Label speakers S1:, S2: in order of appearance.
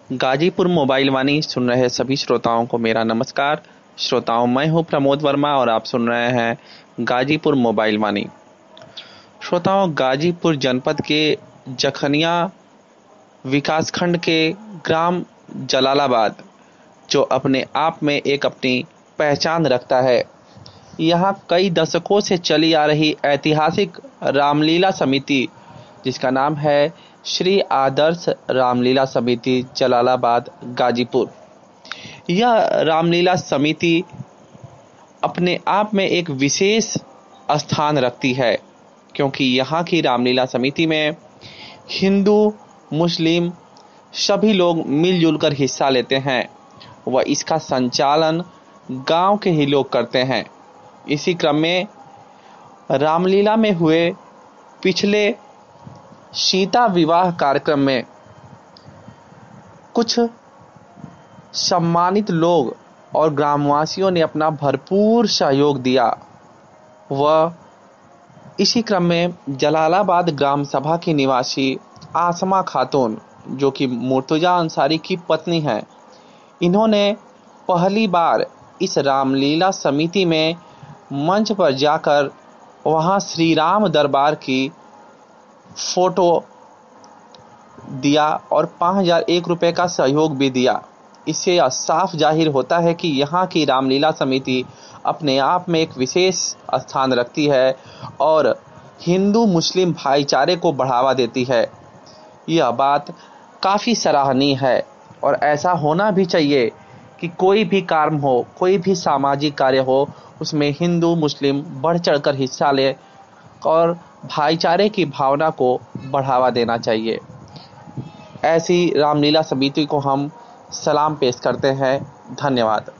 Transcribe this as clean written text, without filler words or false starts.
S1: Ghazipur mobile वाणी सुन रहे सभी श्रोताओं को मेरा नमस्कार। श्रोताओं, मैं हूं प्रमोद वर्मा और आप सुन रहे हैं गाजीपुर मोबाइल वाणी। श्रोताओं, गाजीपुर जनपद के जखनिया विकासखंड के ग्राम जलालाबाद, जो अपने आप में एक अपनी पहचान रखता है, यहाँ कई दशकों से चली आ रही ऐतिहासिक रामलीला समिति, जिसका नाम है श्री आदर्श रामलीला समिति जलालाबाद गाजीपुर। यह रामलीला समिति अपने आप में एक विशेष स्थान रखती है, क्योंकि यहाँ की रामलीला समिति में हिंदू मुस्लिम सभी लोग मिलजुल कर हिस्सा लेते हैं व इसका संचालन गांव के ही लोग करते हैं। इसी क्रम में रामलीला में हुए पिछले सीता विवाह कार्यक्रम में कुछ सम्मानित लोग और ग्रामवासियों ने अपना भरपूर सहयोग दिया व इसी क्रम में जलालाबाद ग्राम सभा की निवासी आसमा खातून, जो कि मुर्तजा अंसारी की पत्नी हैं, इन्होंने पहली बार इस रामलीला समिति में मंच पर जाकर वहां श्री राम दरबार की फोटो दिया और 5001 रुपये का सहयोग भी दिया। इससे यह साफ जाहिर होता है कि यहाँ की रामलीला समिति अपने आप में एक विशेष स्थान रखती है और हिंदू मुस्लिम भाईचारे को बढ़ावा देती है। यह बात काफ़ी सराहनीय है और ऐसा होना भी चाहिए कि कोई भी कार्य हो, कोई भी सामाजिक कार्य हो, उसमें हिंदू मुस्लिम बढ़ चढ़कर हिस्सा ले और भाईचारे की भावना को बढ़ावा देना चाहिए। ऐसी रामलीला समिति को हम सलाम पेश करते हैं। धन्यवाद।